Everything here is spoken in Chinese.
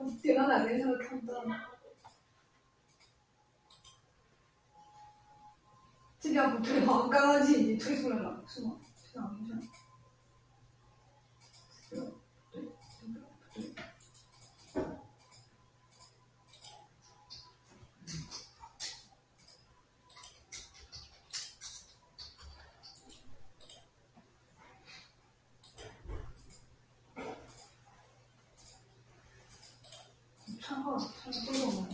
我点到哪边它都看不到。这个要不退好，刚刚就已经退出来了，是吗？这样好像。对，这个不对。串号，串号都懂了。